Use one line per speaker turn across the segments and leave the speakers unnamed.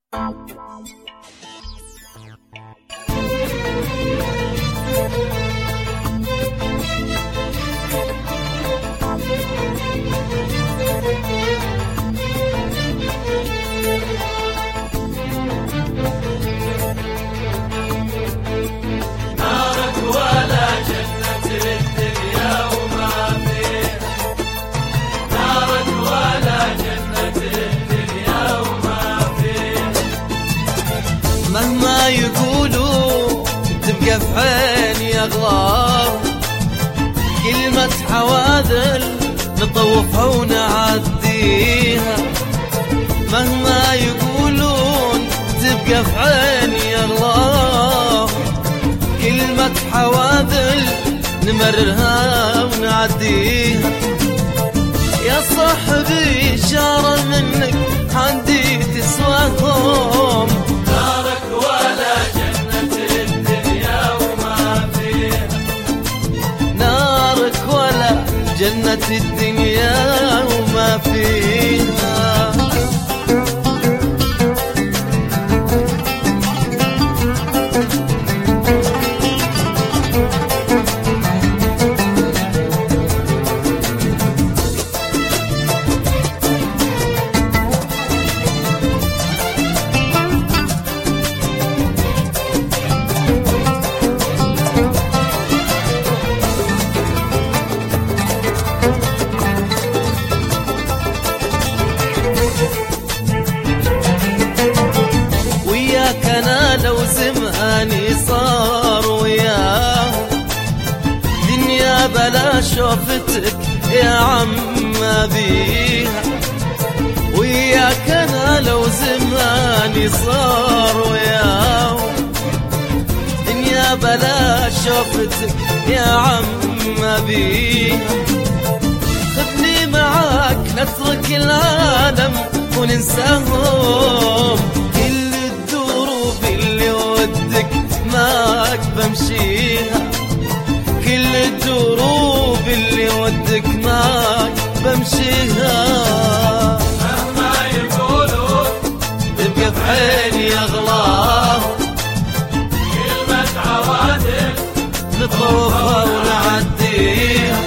مهما يقولوا تبقى في عيني أغلاهم، كلمة حواذل نطوفها ونعديها. مهما يقولون تبقى في عيني أغلاهم، كلمة حواذل نمررها ونعديها. يا صاحبي إشارة منك عندي تسواهم،
نارك ولا جنة الدنيا وما فيها،
نارك ولا جنة الدنيا وما فيها. وياك أنا لو زماني صار وياه، دنيا بلا شوفتك يا عم ما بيها. وياك أنا لو زماني صار وياه، دنيا بلا شوفتك يا عم ما بيها. خذني معاك نترك العالم وننساهم، كل الدروب اللي ودك معاك بمشيها، كل الدروب اللي ودك معاك بمشيها.
مهما يقولوا
تبقى في عيني أغلاهم،
كلمة عوادل
نطوفها ونعديها.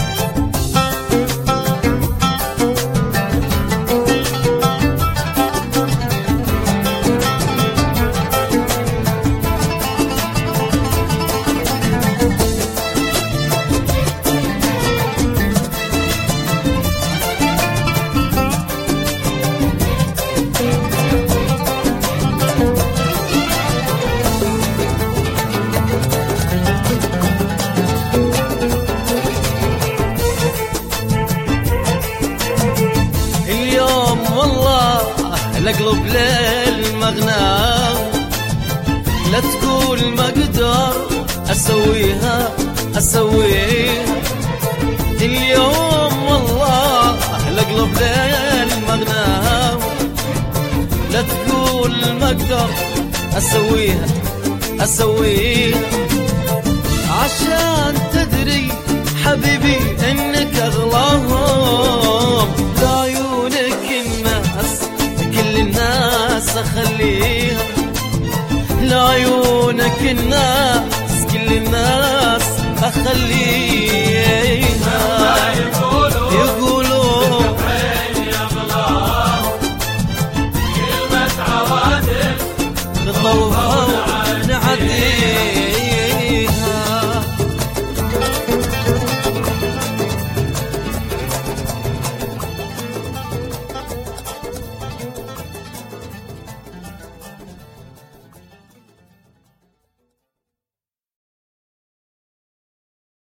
القلب للمغنى، لا تقول ما اقدر اسويها اسويها. اليوم والله القلب للمغنى، لا تقول ما اقدر اسويها اسويها. عشان تدري حبيبي انك اغلاهم، لعيونك الناس كل الناس اخليها، لعيونك الناس كل الناس اخليها.